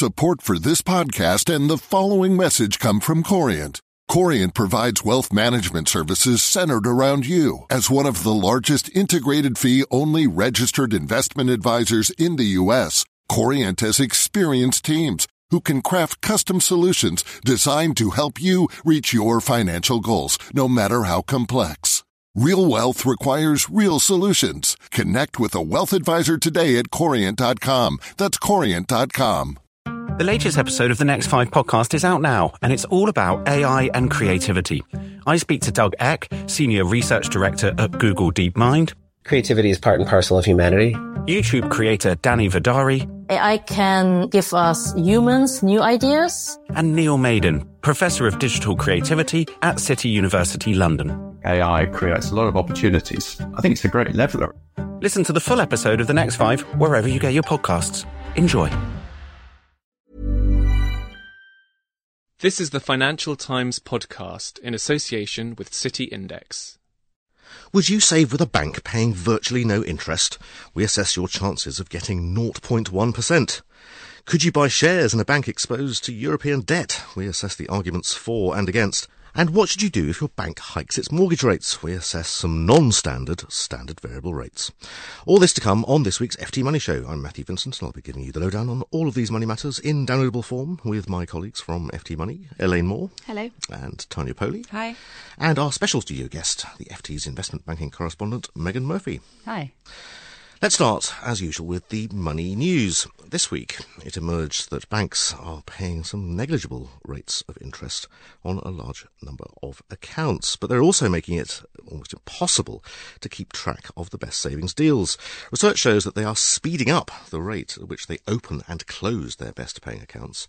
Support for this podcast and the following message come from Corient. Corient provides wealth management services centered around you. As one of the largest integrated fee-only registered investment advisors in the U.S., Corient has experienced teams who can craft custom solutions designed to help you reach your financial goals, no matter how complex. Real wealth requires real solutions. Connect with a wealth advisor today at Corient.com. That's Corient.com. The latest episode of the Next 5 podcast is out now, and it's all about AI and creativity. I speak to Doug Eck, Senior Research Director at Google DeepMind. Creativity is part and parcel of humanity. YouTube creator Danny Vidari. AI can give us humans new ideas. And Neil Maiden, Professor of Digital Creativity at City University London. AI creates a lot of opportunities. I think it's a great leveler. Listen to the full episode of The Next 5 wherever you get your podcasts. Enjoy. This is the Financial Times podcast in association with City Index. Would you save with a bank paying virtually no interest? We assess your chances of getting 0.1%. Could you buy shares in a bank exposed to European debt? We assess the arguments for and against. And what should you do if your bank hikes its mortgage rates? We assess some non-standard, standard variable rates. All this to come on this week's FT Money Show. I'm Matthew Vincent, and I'll be giving you the lowdown on all of these money matters in downloadable form with my colleagues from FT Money, Elaine Moore. Hello. And Tanya Poley. Hi. And our special studio guest, the FT's investment banking correspondent, Megan Murphy. Hi. Let's start, as usual, with the money news. This week, it emerged that banks are paying some negligible rates of interest on a large number of accounts, but they're also making it almost impossible to keep track of the best savings deals. Research shows that they are speeding up the rate at which they open and close their best paying accounts,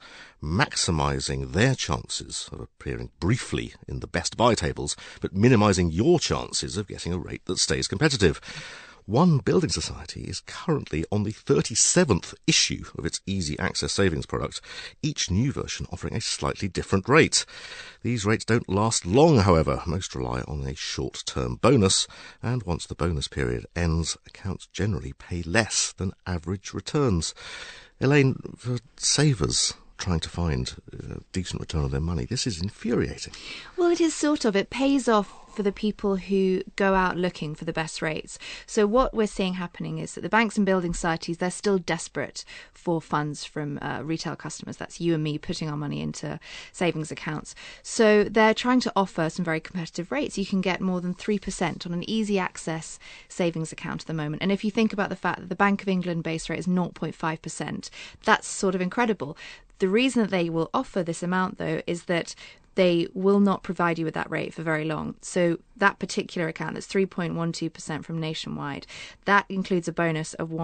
maximising their chances of appearing briefly in the best buy tables, but minimising your chances of getting a rate that stays competitive. One building society is currently on the 37th issue of its easy access savings product, each new version offering a slightly different rate. These rates don't last long, however. Most rely on a short-term bonus, and once the bonus period ends, accounts generally pay less than average returns. Elaine, for savers trying to find a decent return on their money, this is infuriating. Well, it is sort of. It pays off for the people who go out looking for the best rates. So what we're seeing happening is that the banks and building societies, they're still desperate for funds from retail customers. That's you and me putting our money into savings accounts. So they're trying to offer some very competitive rates. You can get more than 3% on an easy access savings account at the moment. And if you think about the fact that the Bank of England base rate is 0.5%, that's sort of incredible. The reason that they will offer this amount, though, is that they will not provide you with that rate for very long. So that particular account, that's 3.12% from Nationwide, that includes a bonus of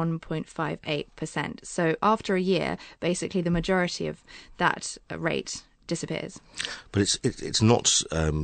1.58%. So after a year, basically the majority of that rate disappears. But it's not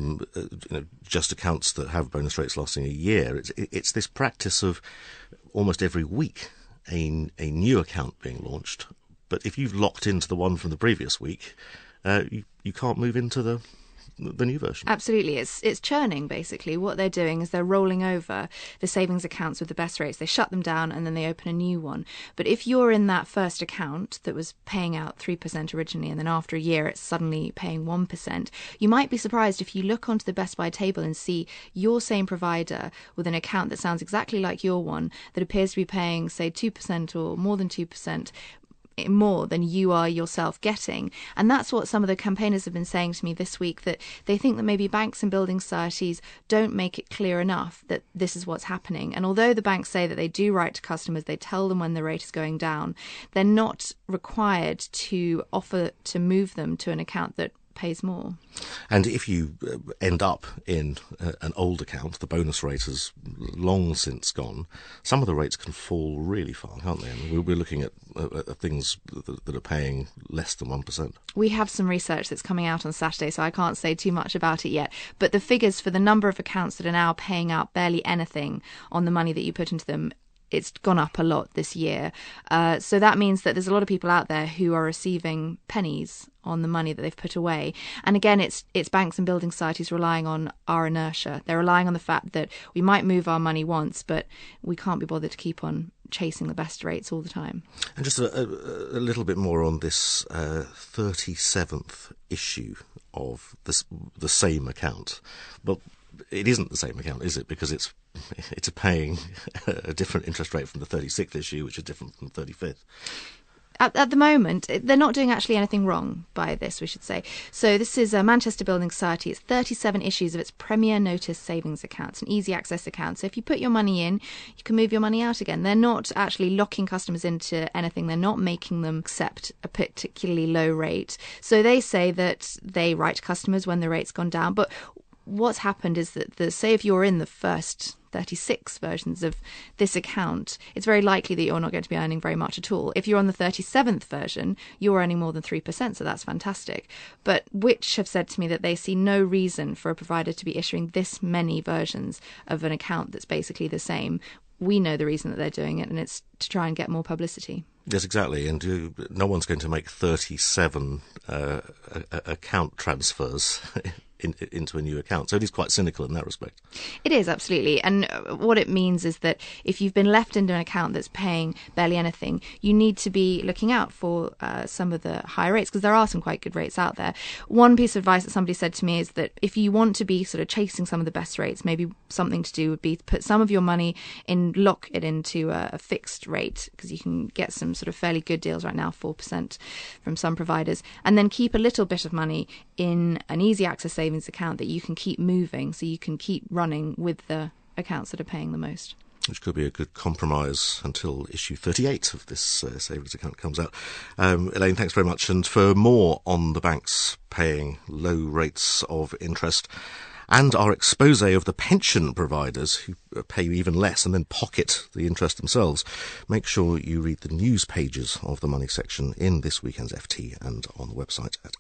just accounts that have bonus rates lasting a year. It's this practice of almost every week a new account being launched. But if you've locked into the one from the previous week, you can't move into the new version. Absolutely. It's churning, basically. What they're doing is they're rolling over the savings accounts with the best rates. They shut them down and then they open a new one. But if you're in that first account that was paying out 3% originally and then after a year it's suddenly paying 1%, you might be surprised if you look onto the Best Buy table and see your same provider with an account that sounds exactly like your one that appears to be paying, say, 2% or more than 2% more than you are yourself getting. And that's what some of the campaigners have been saying to me this week, that they think that maybe banks and building societies don't make it clear enough that this is what's happening. And although the banks say that they do write to customers, they tell them when the rate is going down, they're not required to offer to move them to an account that pays more. And if you end up in an old account, the bonus rate has long since gone, some of the rates can fall really far, can't they? And we're looking at things that are paying less than 1%. We have some research that's coming out on Saturday, so I can't say too much about it yet. But the figures for the number of accounts that are now paying out barely anything on the money that you put into them it's gone up a lot this year. So that means that there's a lot of people out there who are receiving pennies on the money that they've put away. And again, it's banks and building societies relying on our inertia. They're relying on the fact that we might move our money once, but we can't be bothered to keep on chasing the best rates all the time. And just a little bit more on this 37th issue of the same account. Well, it isn't the same account, is it? Because it's paying a different interest rate from the 36th issue, which is different from the 35th. At the moment, they're not doing actually anything wrong by this, we should say. So this is Manchester Building Society. It's 37 issues of its Premier Notice savings account. It's an easy access account. So if you put your money in, you can move your money out again. They're not actually locking customers into anything. They're not making them accept a particularly low rate. So they say that they write to customers when the rate's gone down. But what's happened is that, say if you're in the first 36 versions of this account, it's very likely that you're not going to be earning very much at all. If you're on the 37th version, you're earning more than 3%, so that's fantastic. But Which have said to me that they see no reason for a provider to be issuing this many versions of an account that's basically the same. We know the reason that they're doing it, and it's to try and get more publicity. Yes, exactly. And no one's going to make 37 account transfers into a new account. So it is quite cynical in that respect. It is, absolutely. And what it means is that if you've been left into an account that's paying barely anything, you need to be looking out for some of the higher rates, because there are some quite good rates out there. One piece of advice that somebody said to me is that if you want to be sort of chasing some of the best rates, maybe something to do would be to put some of your money in, lock it into a fixed rate, because you can get some sort of fairly good deals right now, 4% from some providers, and then keep a little bit of money in an easy access savings account that you can keep moving, so you can keep running with the accounts that are paying the most. Which could be a good compromise until issue 38 of this savings account comes out. Elaine, thanks very much. And for more on the banks paying low rates of interest and our expose of the pension providers who pay even less and then pocket the interest themselves, make sure you read the news pages of the money section in this weekend's FT and on the website at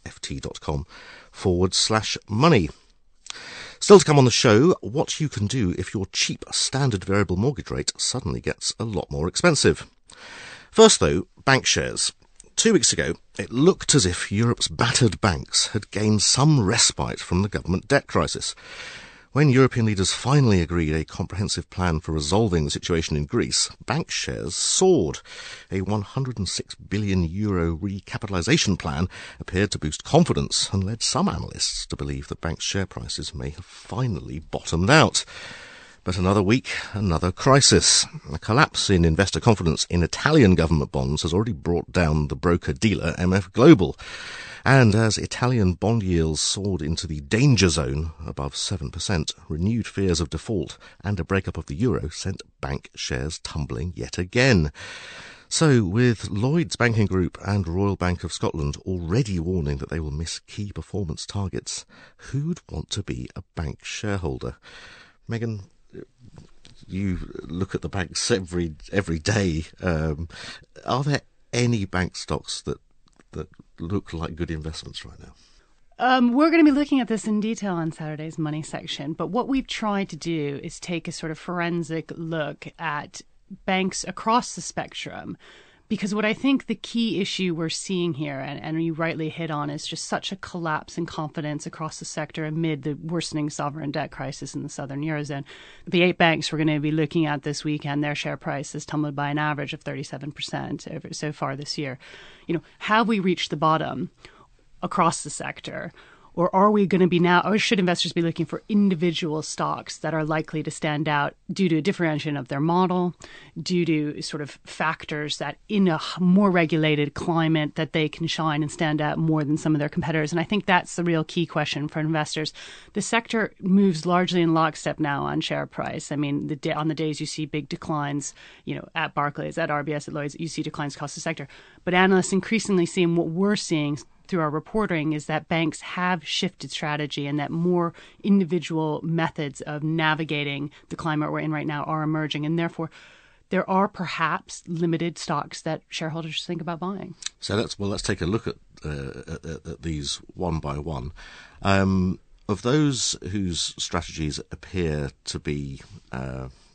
ft.com/money. Still to come on the show, what you can do if your cheap standard variable mortgage rate suddenly gets a lot more expensive. First though, bank shares. 2 weeks ago, it looked as if Europe's battered banks had gained some respite from the government debt crisis. When European leaders finally agreed a comprehensive plan for resolving the situation in Greece, bank shares soared. A €106 billion recapitalisation plan appeared to boost confidence and led some analysts to believe that bank share prices may have finally bottomed out. But another week, another crisis. A collapse in investor confidence in Italian government bonds has already brought down the broker-dealer MF Global. And as Italian bond yields soared into the danger zone above 7%, renewed fears of default and a breakup of the euro sent bank shares tumbling yet again. So, with Lloyds Banking Group and Royal Bank of Scotland already warning that they will miss key performance targets, who'd want to be a bank shareholder? Megan, you look at the banks every day. Are there any bank stocks that look like good investments right now? We're going to be looking at this in detail on Saturday's Money section, but what we've tried to do is take a sort of forensic look at banks across the spectrum, because what I think the key issue we're seeing here, and you rightly hit on, is just such a collapse in confidence across the sector amid the worsening sovereign debt crisis in the southern Eurozone. The 8 banks we're going to be looking at this weekend, their share price has tumbled by an average of 37% so far this year. Have we reached the bottom across the sector? Or are we going to be now, or should investors be looking for individual stocks that are likely to stand out due to a differentiation of their model, due to sort of factors that in a more regulated climate that they can shine and stand out more than some of their competitors? And I think that's the real key question for investors. The sector moves largely in lockstep now on share price. I mean, on the days you see big declines, at Barclays, at RBS, at Lloyds, you see declines across the sector. But analysts increasingly seeing what we're seeing through our reporting is that banks have shifted strategy and that more individual methods of navigating the climate we're in right now are emerging. And therefore, there are perhaps limited stocks that shareholders should think about buying. So let's take a look at these one by one. Of those whose strategies appear to be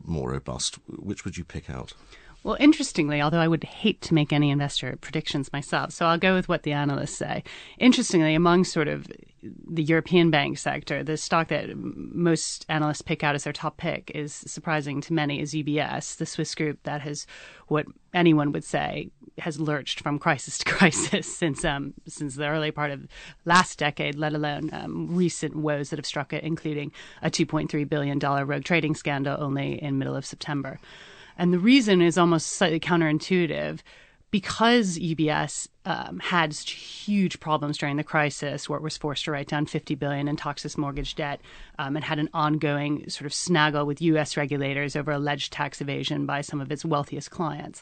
more robust. Which would you pick out? Well, interestingly, although I would hate to make any investor predictions myself, so I'll go with what the analysts say. Interestingly, among sort of the European bank sector, the stock that most analysts pick out as their top pick is surprising to many is UBS, the Swiss group that has what anyone would say has lurched from crisis to crisis since the early part of last decade, let alone recent woes that have struck it, including a $2.3 billion rogue trading scandal only in middle of September. And the reason is almost slightly counterintuitive. Because UBS had such huge problems during the crisis, where it was forced to write down $50 billion in toxic mortgage debt, and had an ongoing sort of snaggle with U.S. regulators over alleged tax evasion by some of its wealthiest clients,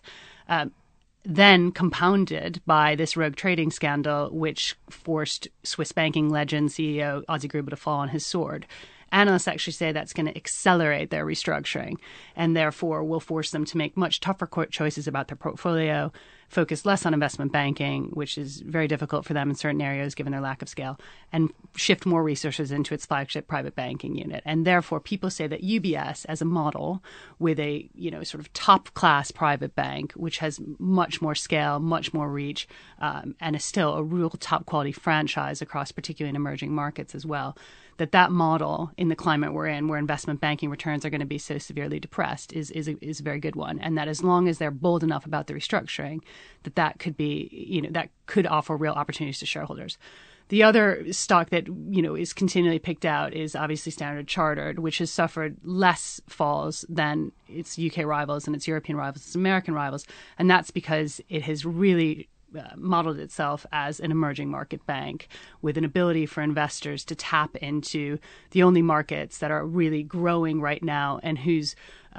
then compounded by this rogue trading scandal, which forced Swiss banking legend CEO Ozzie Gruber to fall on his sword. Analysts actually say that's going to accelerate their restructuring and therefore will force them to make much tougher choices about their portfolio, focus less on investment banking, which is very difficult for them in certain areas given their lack of scale, and shift more resources into its flagship private banking unit. And therefore, people say that UBS as a model with a, sort of top class private bank, which has much more scale, much more reach, and is still a real top quality franchise across particularly in emerging markets as well, that model in the climate we're in, where investment banking returns are going to be so severely depressed, is a very good one. And that as long as they're bold enough about the restructuring, that could be, that could offer real opportunities to shareholders. The other stock that, is continually picked out is obviously Standard Chartered, which has suffered less falls than its UK rivals and its European rivals, its American rivals. And that's because it has really modeled itself as an emerging market bank with an ability for investors to tap into the only markets that are really growing right now and whose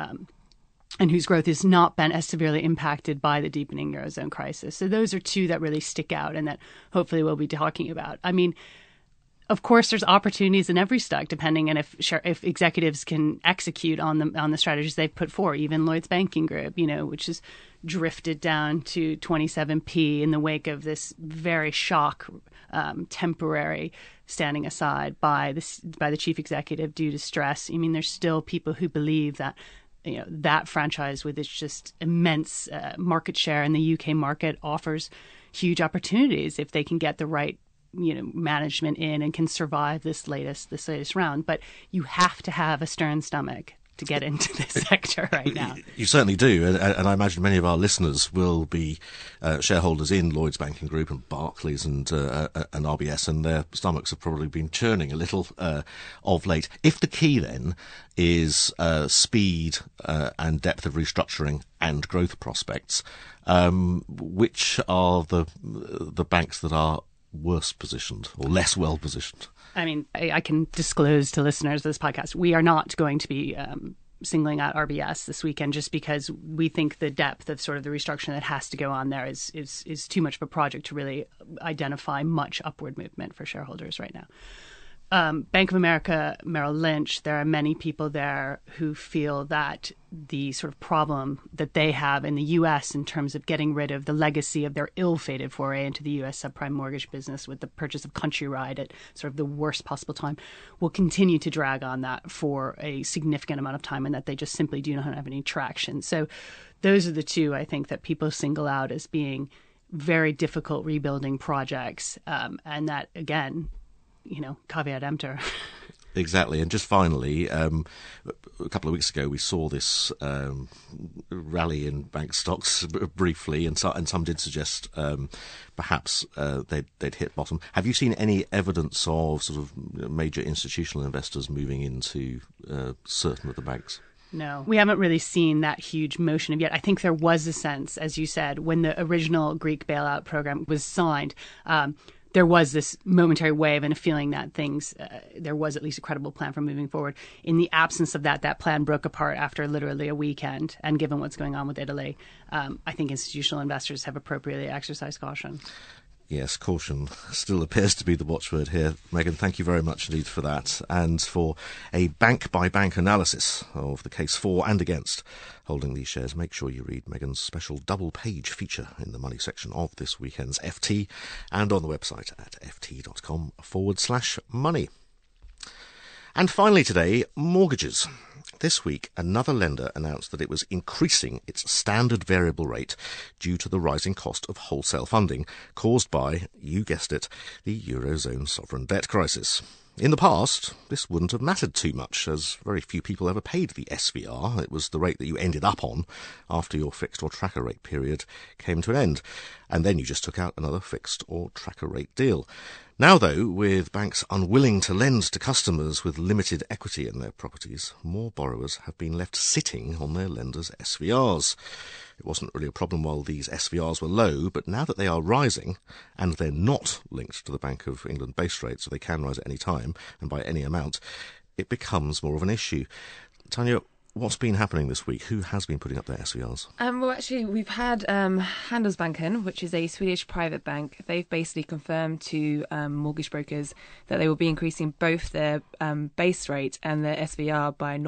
growth has not been as severely impacted by the deepening Eurozone crisis. So those are two that really stick out and that hopefully we'll be talking about. I mean, of course, there's opportunities in every stock, depending on if executives can execute on the strategies they've put forward. Even Lloyds Banking Group, which has drifted down to 27p in the wake of this very temporary standing aside by the chief executive due to stress. I mean, there's still people who believe that that franchise with its just immense market share in the UK market offers huge opportunities if they can get the right management in and can survive this latest round. But you have to have a stern stomach to get into this sector right now. You certainly do, and I imagine many of our listeners will be shareholders in Lloyds Banking Group and Barclays and RBS, and their stomachs have probably been churning a little of late. If the key then is speed and depth of restructuring and growth prospects, which are the banks that are worse positioned or less well positioned? I mean, I can disclose to listeners of this podcast, we are not going to be singling out RBS this weekend just because we think the depth of sort of the restructuring that has to go on there is too much of a project to really identify much upward movement for shareholders right now. Bank of America, Merrill Lynch, there are many people there who feel that the sort of problem that they have in the U.S. in terms of getting rid of the legacy of their ill-fated foray into the U.S. subprime mortgage business with the purchase of Countrywide at sort of the worst possible time will continue to drag on that for a significant amount of time, and that they just simply do not have any traction. So those are the two, I think, that people single out as being very difficult rebuilding projects, and that, again, caveat emptor. Exactly. And just finally, a couple of weeks ago, we saw this rally in bank stocks briefly, and some did suggest perhaps they'd hit bottom. Have you seen any evidence of sort of major institutional investors moving into certain of the banks? No, we haven't really seen that huge motion of yet. I think there was a sense, as you said, when the original Greek bailout program was signed, there was this momentary wave and a feeling that there was at least a credible plan for moving forward. In the absence of that plan broke apart after literally a weekend. And given what's going on with Italy, I think institutional investors have appropriately exercised caution. Yes, caution still appears to be the watchword here. Megan, thank you very much indeed for that, and for a bank-by-bank analysis of the case for and against holding these shares. Make sure you read Megan's special double-page feature in the money section of this weekend's FT and on the website at ft.com/money. And finally today, mortgages. This week, another lender announced that it was increasing its standard variable rate due to the rising cost of wholesale funding caused by, you guessed it, the Eurozone sovereign debt crisis. In the past, this wouldn't have mattered too much, as very few people ever paid the SVR. It was the rate that you ended up on after your fixed or tracker rate period came to an end. And then you just took out another fixed or tracker rate deal. Now, though, with banks unwilling to lend to customers with limited equity in their properties, more borrowers have been left sitting on their lenders' SVRs. It wasn't really a problem while these SVRs were low, but now that they are rising, and they're not linked to the Bank of England base rate, so they can rise at any time and by any amount, it becomes more of an issue. Tanya, what's been happening this week? Who has been putting up their SVRs? Well, actually, we've had Handelsbanken, which is a Swedish private bank. They've basically confirmed to mortgage brokers that they will be increasing both their base rate and their SVR by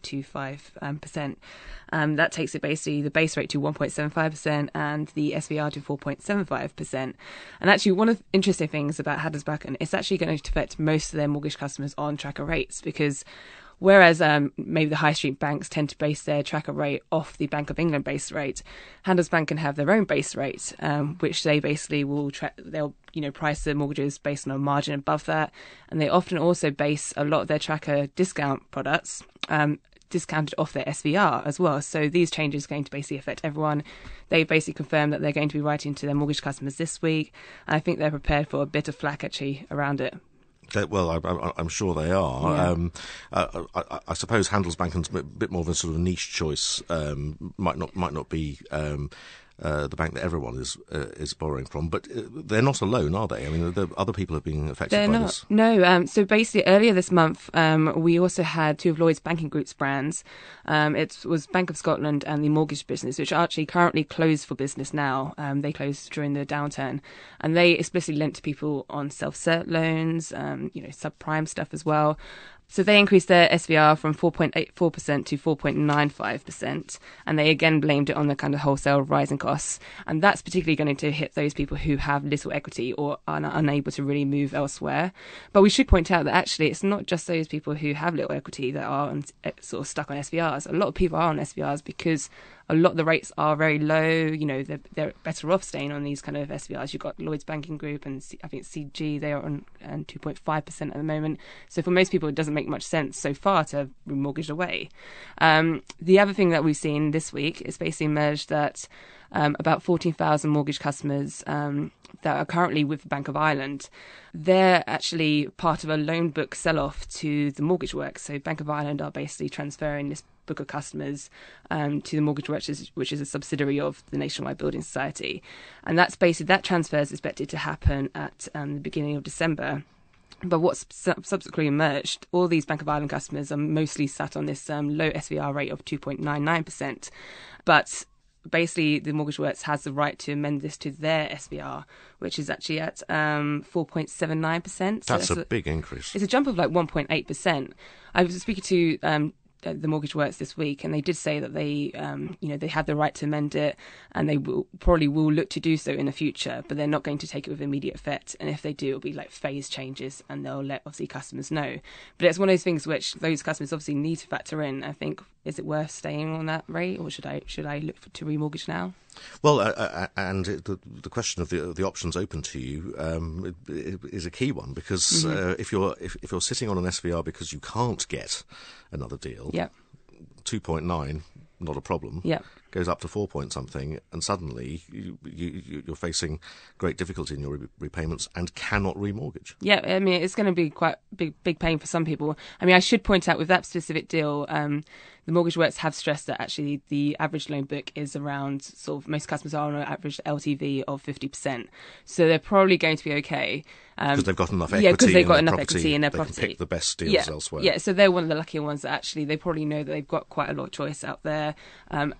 0.25%. That takes it basically the base rate to 1.75% and the SVR to 4.75%. And actually, one of the interesting things about Handelsbanken, it's actually going to affect most of their mortgage customers on tracker rates, because whereas maybe the high street banks tend to base their tracker rate off the Bank of England base rate, Handelsbanken can have their own base rate, which they basically will they'll price their mortgages based on a margin above that, and they often also base a lot of their tracker discount products discounted off their SVR as well. So these changes are going to basically affect everyone. They basically confirmed that they're going to be writing to their mortgage customers this week, and I think they're prepared for a bit of flack actually around it. Well, I'm sure they are. Yeah. I suppose Handelsbanken's a bit more of a sort of niche choice. Might not be the bank that everyone is borrowing from, but they're not alone, are they? I mean, other people have been affected by this. No. So basically, earlier this month, we also had two of Lloyds Banking Group's brands. It was Bank of Scotland and the mortgage business, which are actually currently closed for business now. They closed during the downturn, and they explicitly lent to people on self-cert loans, subprime stuff as well. So they increased their SVR from 4.84% to 4.95%, and they again blamed it on the kind of wholesale rising costs. And that's particularly going to hit those people who have little equity or are unable to really move elsewhere. But we should point out that actually it's not just those people who have little equity that are sort of stuck on SVRs. A lot of people are on SVRs because a lot of the rates are very low. They're better off staying on these kind of SVRs. You've got Lloyds Banking Group and I think CG, they are on 2.5% at the moment. So for most people, it doesn't make much sense so far to remortgage away. The other thing that we've seen this week is basically emerged that about 14,000 mortgage customers that are currently with the Bank of Ireland, they're actually part of a loan book sell-off to the Mortgage Works. So Bank of Ireland are basically transferring this book of customers to the Mortgage Works, which is a subsidiary of the Nationwide Building Society. And that's basically, that transfer is expected to happen at the beginning of December. But what's subsequently emerged, all these Bank of Ireland customers are mostly sat on this low SVR rate of 2.99%. But basically, the Mortgage Works has the right to amend this to their SVR, which is actually at 4.79%. That's a big increase. It's a jump of like 1.8%. I was speaking to the Mortgage Works this week, and they did say that they have the right to amend it, and they probably will look to do so in the future, but they're not going to take it with immediate effect. And if they do, it'll be like phase changes, and they'll let obviously customers know. But it's one of those things which those customers obviously need to factor in. I think, is it worth staying on that rate, or should I look to remortgage now? Well, and the question of the options open to you is a key one, because if you're sitting on an SVR because you can't get another deal, 2.9, not a problem. Goes up to 4 point something, and suddenly you're facing great difficulty in your repayments and cannot remortgage. Yeah, I mean, it's going to be quite big pain for some people. I mean, I should point out with that specific deal, the Mortgage Works have stressed that actually the average loan book is around, sort of, most customers are on an average LTV of 50%. So they're probably going to be okay. Because they've got enough equity. Yeah, because they've got enough equity in their property. They can pick the best deals elsewhere. Yeah, so they're one of the luckier ones that actually they probably know that they've got quite a lot of choice out there at that kind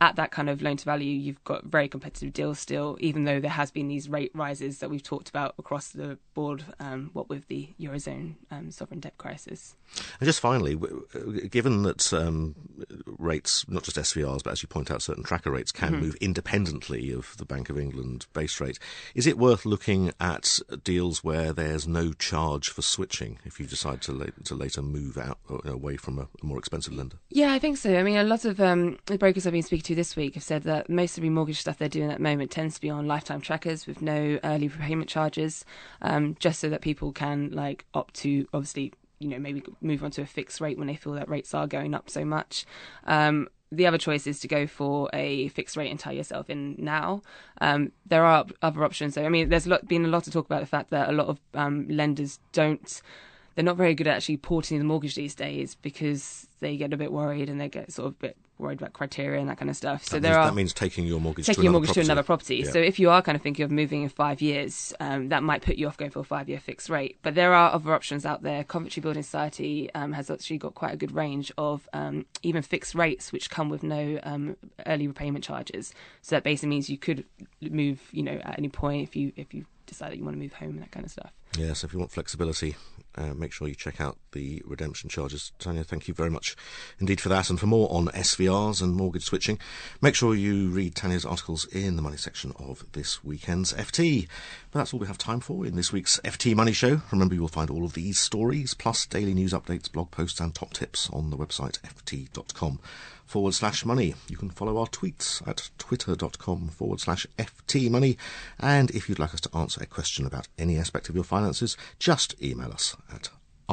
kind of loan to value, you've got very competitive deals still, even though there has been these rate rises that we've talked about across the board, what with the Eurozone sovereign debt crisis. And just finally, given that rates, not just SVRs, but as you point out, certain tracker rates can move independently of the Bank of England base rate, is it worth looking at deals where there's no charge for switching if you decide to later move out away from a more expensive lender? Yeah, I think so. I mean, a lot of the brokers I've been speaking to this week have said that most of the remortgage stuff they're doing at the moment tends to be on lifetime trackers with no early repayment charges, just so that people can opt to obviously maybe move on to a fixed rate when they feel that rates are going up so much. The other choice is to go for a fixed rate and tie yourself in now. There are other options. So, I mean, there's been a lot of talk about the fact that a lot of lenders they're not very good at actually porting the mortgage these days because they get a bit worried and they get sort of a bit worried about criteria and that kind of stuff. So that means taking your mortgage to another property. Yeah. So if you are kind of thinking of moving in 5 years, that might put you off going for a 5-year fixed rate. But there are other options out there. Coventry Building Society has actually got quite a good range of even fixed rates which come with no early repayment charges. So that basically means you could move, at any point if you decide that you want to move home and that kind of stuff. Yeah, so if you want flexibility, make sure you check out the redemption charges. Tanya, thank you very much indeed for that. And for more on SVRs and mortgage switching, make sure you read Tanya's articles in the money section of this weekend's FT. But that's all we have time for in this week's FT Money Show. Remember, you'll find all of these stories, plus daily news updates, blog posts and top tips on the website ft.com/money. You can follow our tweets at twitter.com/FTmoney. And if you'd like us to answer a question about any aspect of your finances, just email us at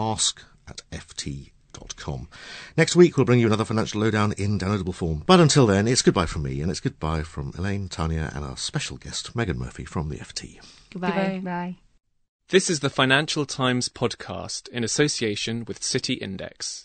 ask@ft.com. Next week, we'll bring you another financial lowdown in downloadable form. But until then, it's goodbye from me, and it's goodbye from Elaine, Tanya, and our special guest, Megan Murphy from the FT. Goodbye. Bye. This is the Financial Times podcast in association with City Index.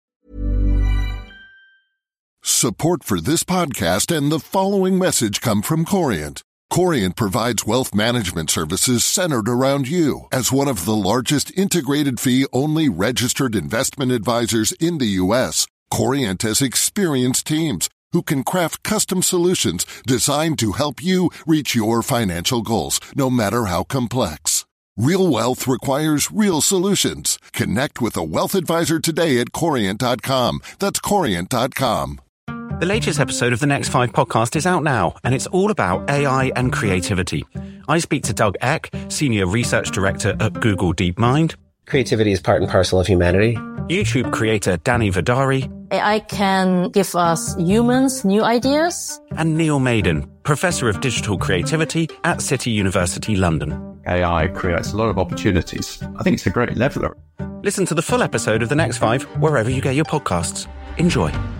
Support for this podcast and the following message come from Corient. Corient provides wealth management services centered around you. As one of the largest integrated fee-only registered investment advisors in the U.S., Corient has experienced teams who can craft custom solutions designed to help you reach your financial goals, no matter how complex. Real wealth requires real solutions. Connect with a wealth advisor today at Corient.com. That's Corient.com. The latest episode of the Next 5 podcast is out now, and it's all about AI and creativity. I speak to Doug Eck, Senior Research Director at Google DeepMind. Creativity is part and parcel of humanity. YouTube creator Danny Vidari. AI can give us humans new ideas. And Neil Maiden, Professor of Digital Creativity at City University London. AI creates a lot of opportunities. I think it's a great leveler. Listen to the full episode of The Next 5 wherever you get your podcasts. Enjoy.